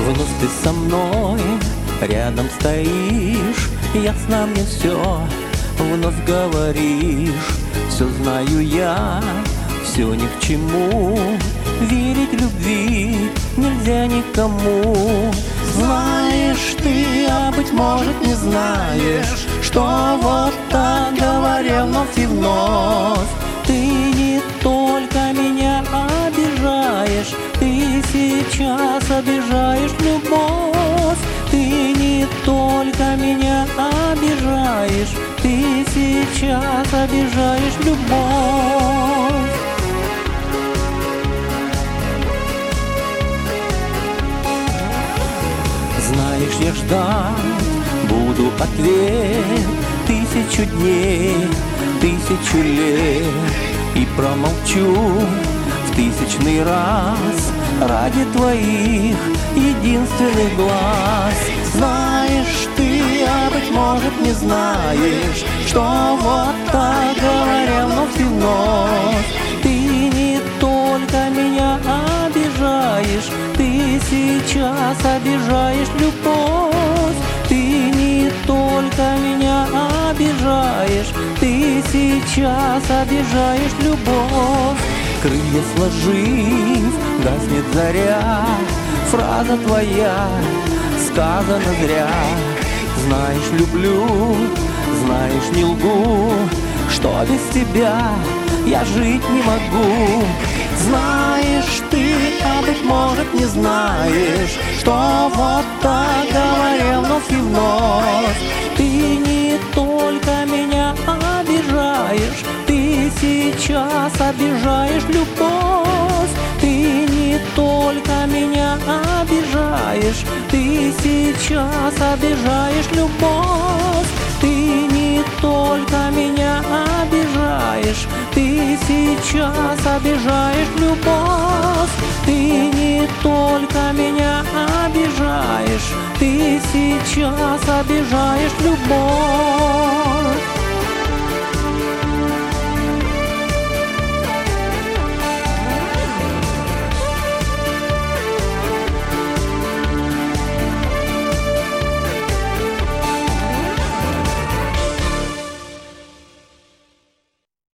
Вновь ты со мной рядом стоишь, ясно мне все, вновь говоришь. Все знаю я, все ни к чему, верить любви нельзя никому. Знаешь ты, а быть может не знаешь, что вот так говоря вновь и вновь. Ты не только меня обижаешь, ты сейчас обижаешь любовь. Ты не только меня обижаешь, ты сейчас обижаешь любовь. Знаешь, я ждать буду ответ 1000 дней, 1000 лет, и промолчу в 1000-й раз ради твоих единственных глаз. Знаешь ты, а быть может не знаешь, что вот так говоря вновь и вновь. Ты не только меня обижаешь, ты сейчас обижаешь любовь. Ты не только меня обижаешь, ты сейчас обижаешь любовь. Крылья сложив, гаснет заря, фраза твоя сказана зря. Знаешь, люблю, знаешь, не лгу, что без тебя я жить не могу. Знаешь ты, а быть может не знаешь, что вот так говоря вновь и вновь. Ты не только меня обижаешь, ты сейчас обижаешь любовь. Ты не только меня обижаешь, ты сейчас обижаешь любовь. Ты не только меня обижаешь, ты сейчас обижаешь любовь. Ты не только меня обижаешь, ты сейчас обижаешь любовь.